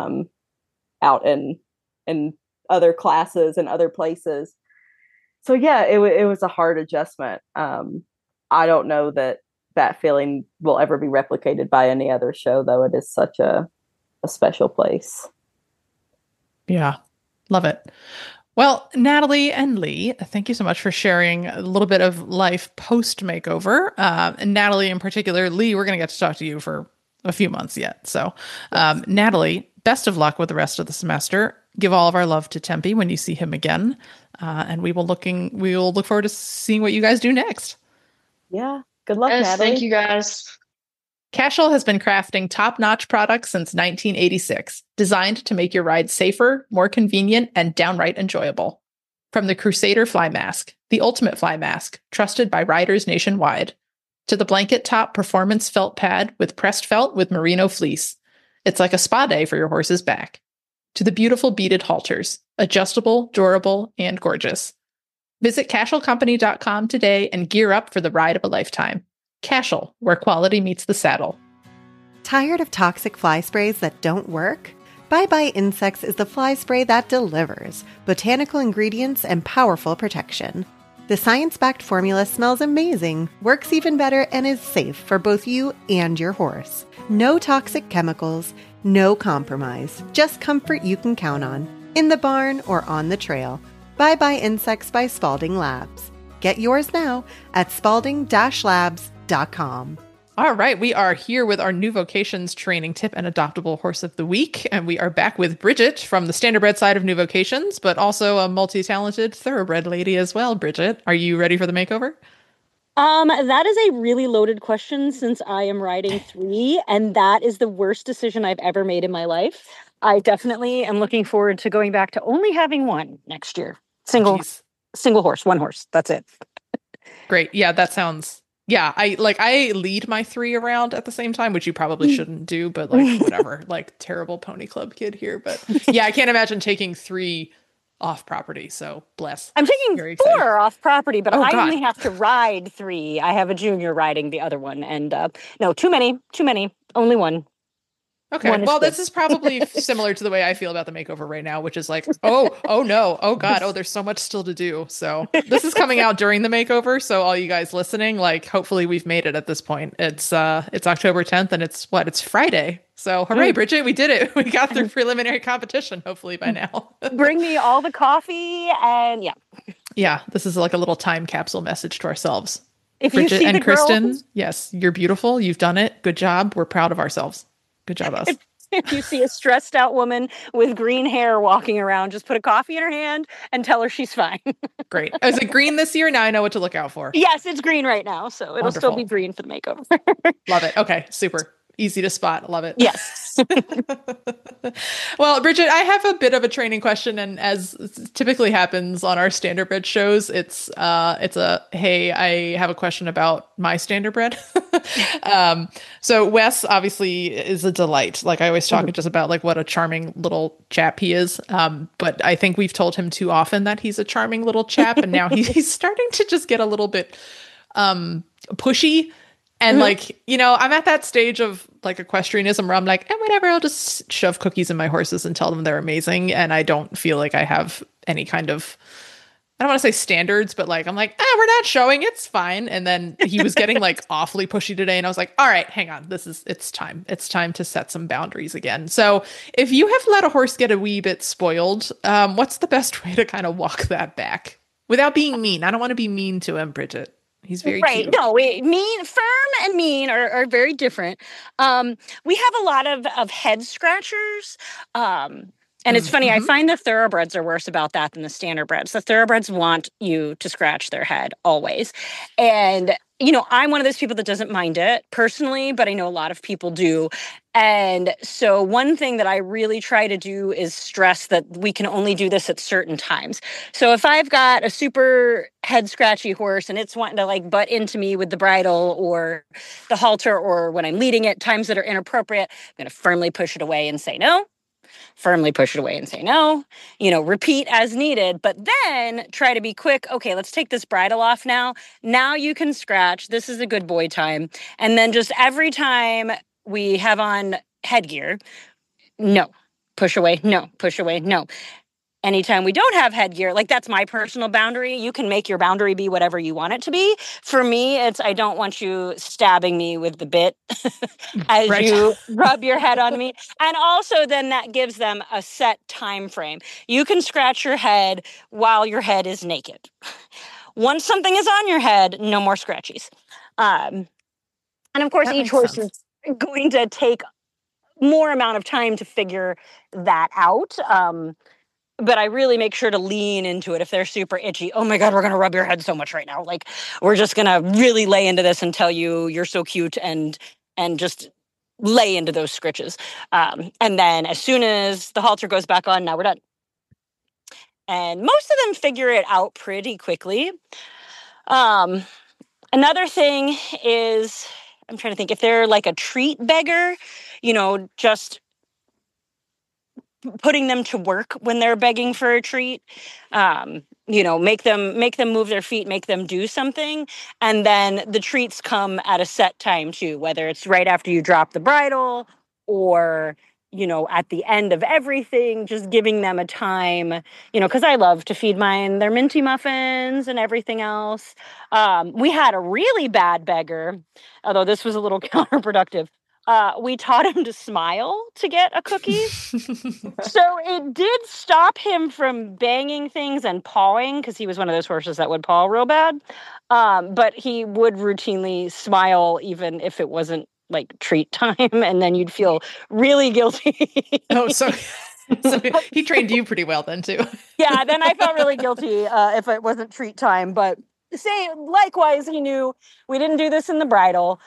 out in other classes and other places. So yeah, it was a hard adjustment. I don't know that that feeling will ever be replicated by any other show, though. It is such a special place. Yeah, love it. Well, Natalie and Lee, thank you so much for sharing a little bit of life post makeover. And Natalie in particular, Lee, we're going to get to talk to you for a few months yet. So, Natalie, best of luck with the rest of the semester. Give all of our love to Tempe when you see him again. And we will look forward to seeing what you guys do next. Yeah. Good luck, Yes, Natalie. thank you guys. Cashel has been crafting top-notch products since 1986, designed to make your ride safer, more convenient, and downright enjoyable. From the Crusader Fly Mask, the ultimate fly mask, trusted by riders nationwide, to the blanket top performance felt pad with pressed felt with merino fleece. It's like a spa day for your horse's back. To the beautiful beaded halters, adjustable, durable, and gorgeous. Visit CashelCompany.com today and gear up for the ride of a lifetime. Cashel, where quality meets the saddle. Tired of toxic fly sprays that don't work? Bye Bye Insects is the fly spray that delivers botanical ingredients and powerful protection. The science-backed formula smells amazing, works even better, and is safe for both you and your horse. No toxic chemicals, no compromise, just comfort you can count on. In the barn or on the trail. Bye Bye Insects by Spalding Labs. Get yours now at spalding-labs.com. All right, we are here with our new vocations training tip and adoptable horse of the week, and we are back with Bridget from the standardbred side of new vocations, but also a multi-talented thoroughbred lady as well. Bridget, are you ready for the makeover? That is a really loaded question since I am riding 3, and that is the worst decision I've ever made in my life. I definitely am looking forward to going back to only having 1 next year. Single horse, 1 horse. That's it. Great. Yeah, that sounds... Yeah, I lead my 3 around at the same time, which you probably shouldn't do, but like whatever, like terrible pony club kid here. But yeah, I can't imagine taking 3 off property. So bless. I'm taking 4 off property, but I only have to ride 3. I have a junior riding the other one, and no, too many. Only 1. Okay, well, this is probably similar to the way I feel about the makeover right now, which is like, oh no, oh God, oh, there's so much still to do. So this is coming out during the makeover. So all you guys listening, like, hopefully we've made it at this point. It's October 10th and it's Friday. So hooray, Bridget, we did it. We got through preliminary competition, hopefully by now. Bring me all the coffee and yeah. Yeah, this is like a little time capsule message to ourselves. If Bridget you see and the Kristen, girls, yes, you're beautiful. You've done it. Good job. We're proud of ourselves. Good job, us. If you see a stressed out woman with green hair walking around, just put a coffee in her hand and tell her she's fine. Great. Is it green this year? Now I know what to look out for. Yes, it's green right now, so it'll still be green for the makeover. Love it. Okay, super. Easy to spot. Love it. Yes. Well, Bridget, I have a bit of a training question, and as typically happens on our standardbred shows, it's a hey, I have a question about my standardbred. So Wes obviously is a delight. Like I always talk just about like what a charming little chap he is. But I think we've told him too often that he's a charming little chap, and now he's starting to just get a little bit pushy. And like, you know, I'm at that stage of like equestrianism where I'm like, whatever, I'll just shove cookies in my horses and tell them they're amazing. And I don't feel like I have any kind of, I don't want to say standards, but like, I'm like, we're not showing, it's fine. And then he was getting like awfully pushy today. And I was like, all right, hang on, it's time. It's time to set some boundaries again. So if you have let a horse get a wee bit spoiled, what's the best way to kind of walk that back without being mean? I don't want to be mean to him, Bridget. He's very cute. No, firm and mean are very different. We have a lot of head scratchers. And it's funny, I find the thoroughbreds are worse about that than the standardbreds. The thoroughbreds want you to scratch their head always. And, you know, I'm one of those people that doesn't mind it personally, but I know a lot of people do. And so one thing that I really try to do is stress that we can only do this at certain times. So if I've got a super head scratchy horse and it's wanting to like butt into me with the bridle or the halter, or when I'm leading it, times that are inappropriate, I'm going to firmly push it away and say no. Firmly push it away and say no, you know, repeat as needed, but then try to be quick. Okay, let's take this bridle off now. Now you can scratch. This is a good boy time. And then just every time we have on headgear, no, push away, no, push away, no. anytime we don't have headgear, like that's my personal boundary. You can make your boundary be whatever you want it to be. For me, it's I don't want you stabbing me with the bit as you rub your head on me. And also then that gives them a set time frame. You can scratch your head while your head is naked. Once something is on your head, no more scratchies. And of course, each horse is going to take more amount of time to figure that out. But I really make sure to lean into it if they're super itchy. Oh my God, we're going to rub your head so much right now. Like, we're just going to really lay into this and tell you you're so cute and just lay into those scritches. And then as soon as the halter goes back on, now we're done. And most of them figure it out pretty quickly. Another thing is, I'm trying to think, if they're like a treat beggar, just putting them to work when they're begging for a treat, make them move their feet, make them do something. And then the treats come at a set time too, whether it's right after you drop the bridle or, at the end of everything, just giving them a time, because I love to feed mine their minty muffins and everything else. We had a really bad beggar, although this was a little counterproductive. We taught him to smile to get a cookie. So it did stop him from banging things and pawing, because he was one of those horses that would paw real bad. But he would routinely smile even if it wasn't like treat time, and then you'd feel really guilty. So he trained you pretty well then too. Yeah, then I felt really guilty if it wasn't treat time. But likewise, he knew we didn't do this in the bridle,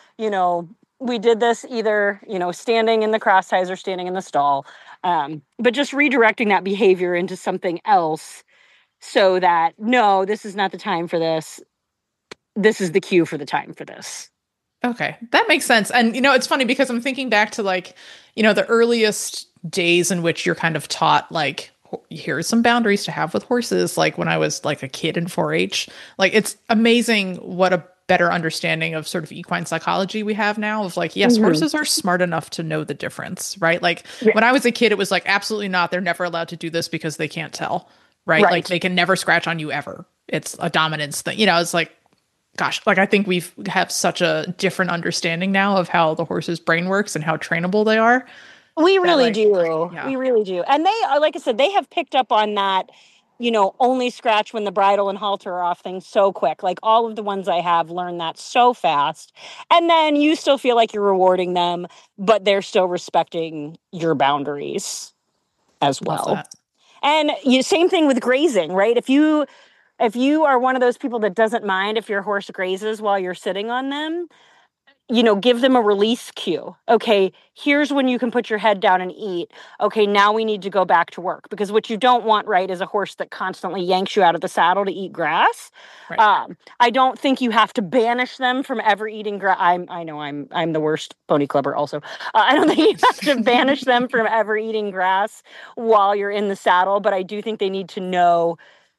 we did this either, standing in the cross ties or standing in the stall. But just redirecting that behavior into something else so that, no, this is not the time for this. This is the cue for the time for this. Okay, that makes sense. And, it's funny because I'm thinking back to the earliest days in which you're kind of taught, here's some boundaries to have with horses. Like when I was a kid in 4-H, it's amazing what a better understanding of sort of equine psychology we have now of yes, horses are smart enough to know the difference, right? When I was a kid, it was absolutely not. They're never allowed to do this because they can't tell, right? They can never scratch on you ever. It's a dominance thing. It's gosh, I think we have such a different understanding now of how the horse's brain works and how trainable they are. We really do. Yeah. We really do. And they, like I said, they have picked up on that, only scratch when the bridle and halter are off things so quick. All of the ones I have learned that so fast. And then you still feel like you're rewarding them, but they're still respecting your boundaries as well. And same thing with grazing, right? If you are one of those people that doesn't mind if your horse grazes while you're sitting on them, give them a release cue. Okay, here's when you can put your head down and eat. Okay, now we need to go back to work. Because what you don't want, right, is a horse that constantly yanks you out of the saddle to eat grass. Right. I don't think you have to banish them from ever eating grass. I know I'm the worst pony clubber also. I don't think you have to banish them from ever eating grass while you're in the saddle. But I do think they need to know,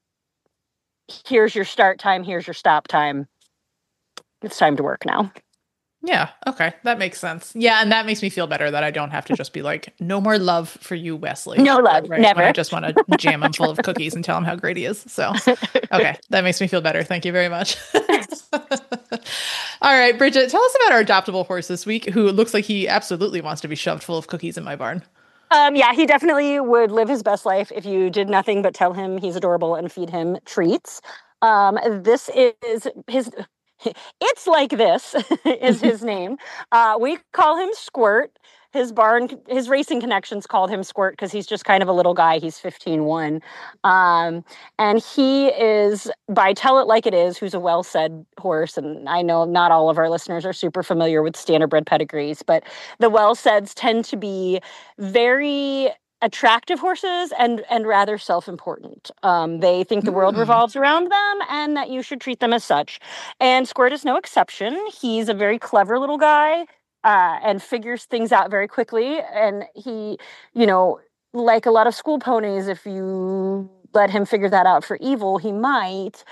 here's your start time, here's your stop time. It's time to work now. Yeah. Okay. That makes sense. Yeah. And that makes me feel better that I don't have to just be no more love for you, Wesley. No love. Right? Never. When I just want to jam him full of cookies and tell him how great he is. So, okay. That makes me feel better. Thank you very much. All right, Bridget, tell us about our adoptable horse this week, who looks like he absolutely wants to be shoved full of cookies in my barn. Yeah, he definitely would live his best life if you did nothing but tell him he's adorable and feed him treats. This is his... It's like this is his name. We call him Squirt. His racing connections called him Squirt because he's just kind of a little guy. He's 15'1". And he is, by Tell It Like It Is, who's a well-said horse. And I know not all of our listeners are super familiar with standardbred pedigrees, but the well-saids tend to be very attractive horses and rather self-important. They think the world revolves around them and that you should treat them as such. And Squirt is no exception. He's a very clever little guy and figures things out very quickly. And he, like a lot of school ponies, if you let him figure that out for evil, he might.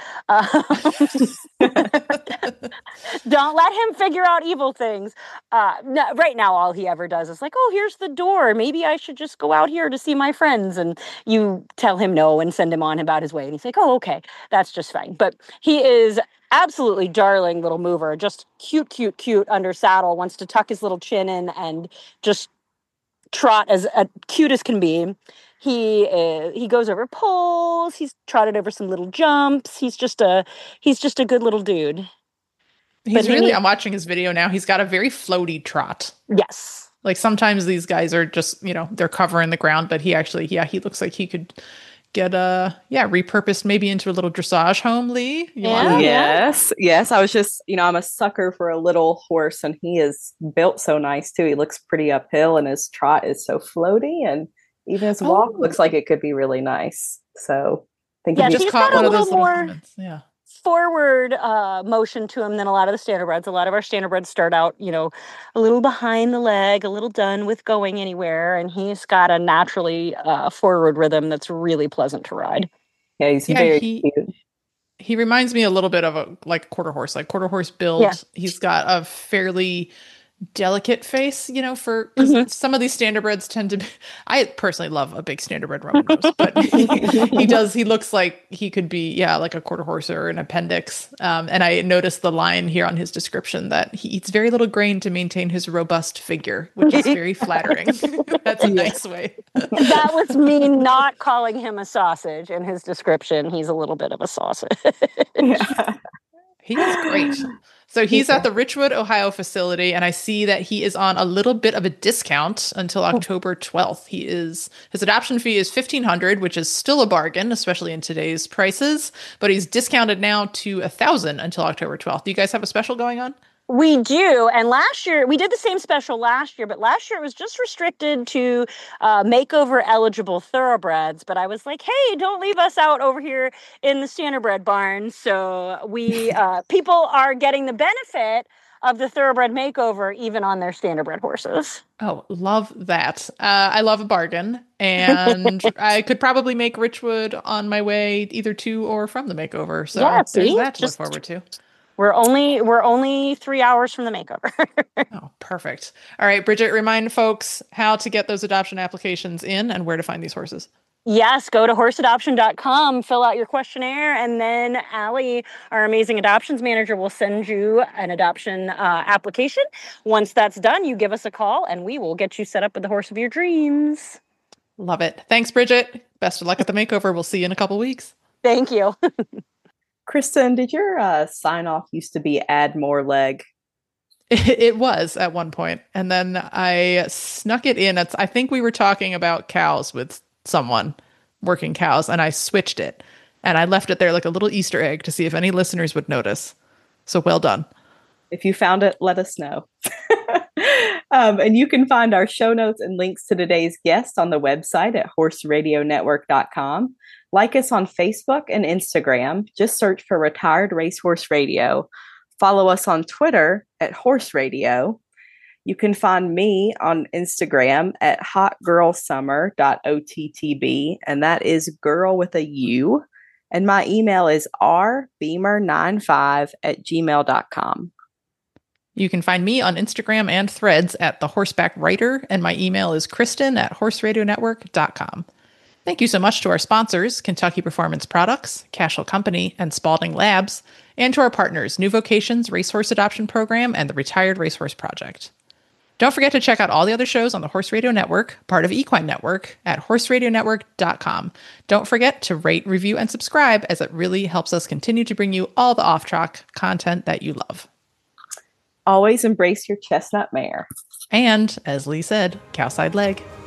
Don't let him figure out evil things. No, right now, all he ever does is like, oh, here's the door. Maybe I should just go out here to see my friends. And you tell him no and send him on about his way. And he's like, oh, okay, that's just fine. But he is absolutely darling little mover, just cute, cute, cute under saddle, wants to tuck his little chin in and just trot as cute as can be. He goes over poles. He's trotted over some little jumps. He's just a good little dude. I'm watching his video now. He's got a very floaty trot. Yes. Like sometimes these guys are just, they're covering the ground, but he actually, he looks like he could get repurposed maybe into a little dressage home, Lee. Yes. I was just, I'm a sucker for a little horse, and he is built so nice too. He looks pretty uphill, and his trot is so floaty, and even his walk looks like it could be really nice. So I think just caught one of those little moments. Yeah. Forward motion to him than a lot of the standardbreds. A lot of our standardbreds start out, a little behind the leg, a little done with going anywhere, and he's got a naturally forward rhythm that's really pleasant to ride. Yeah, he's very cute. He reminds me a little bit of a quarter horse build. Yeah. He's got a fairly delicate face, for some of these standardbreds tend to be, I personally love a big standardbred Roman nose, but he looks like he could be like a quarter horse or an appendix. And I noticed the line here on his description that he eats very little grain to maintain his robust figure, which is very flattering. That's a nice way. That was me not calling him a sausage in his description. He's a little bit of a sausage. Yeah. He is great. So he's at the Richwood, Ohio facility, and I see that he is on a little bit of a discount until October 12th. His adoption fee is $1,500, which is still a bargain, especially in today's prices, but he's discounted now to $1,000 until October 12th. Do you guys have a special going on? We do. And last year, we did the same special last year, but last year it was just restricted to makeover eligible thoroughbreds. But I was like, hey, don't leave us out over here in the standardbred barn. So people are getting the benefit of the thoroughbred makeover even on their standardbred horses. Oh, love that. I love a bargain. And I could probably make Richwood on my way either to or from the makeover. So there's that to look forward to. We're only 3 hours from the makeover. Oh, perfect. All right, Bridget, remind folks how to get those adoption applications in and where to find these horses. Yes, go to horseadoption.com, fill out your questionnaire, and then Allie, our amazing adoptions manager, will send you an adoption application. Once that's done, you give us a call, and we will get you set up with the horse of your dreams. Love it. Thanks, Bridget. Best of luck at the makeover. We'll see you in a couple weeks. Thank you. Kristen, did your sign-off used to be add more leg? It was at one point, and then I snuck it in. I think we were talking about cows with someone, working cows, and I switched it, and I left it there like a little Easter egg to see if any listeners would notice. So well done. If you found it, let us know. And you can find our show notes and links to today's guest on the website at horseradionetwork.com. Like us on Facebook and Instagram. Just search for Retired Racehorse Radio. Follow us on Twitter at Horse Radio. You can find me on Instagram at hotgirlsummer.ottb, and that is girl with a U. And my email is rbeamer95@gmail.com. You can find me on Instagram and Threads at The Horseback Writer, and my email is kristen@horseradionetwork.com. Thank you so much to our sponsors, Kentucky Performance Products, Cashel Company, and Spalding Labs, and to our partners, New Vocations Racehorse Adoption Program and the Retired Racehorse Project. Don't forget to check out all the other shows on the Horse Radio Network, part of Equine Network, at horseradionetwork.com. Don't forget to rate, review, and subscribe, as it really helps us continue to bring you all the off-track content that you love. Always embrace your chestnut mare. And, as Lee said, cowside leg.